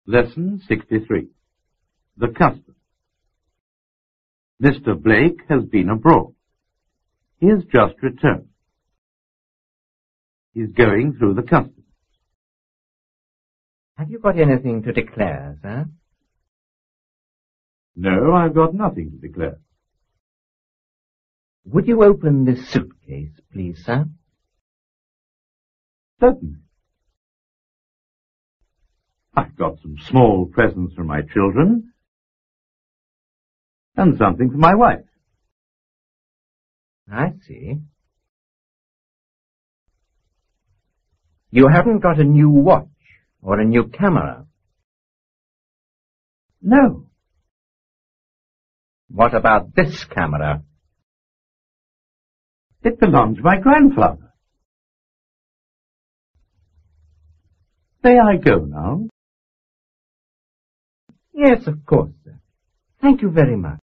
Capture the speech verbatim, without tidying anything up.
Lesson sixty-three. The Customs. Mister Blake has been abroad. He has just returned. He's going through the customs. Have you got anything to declare, sir? No, I've got nothing to declare. Would you open this suitcase, please, sir? Certainly. I've got some small presents for my children and something for my wife. I see. You haven't got a new watch or a new camera? No. What about this camera? It belonged to my grandfather. May I go now? Yes, of course, sir. Thank you very much.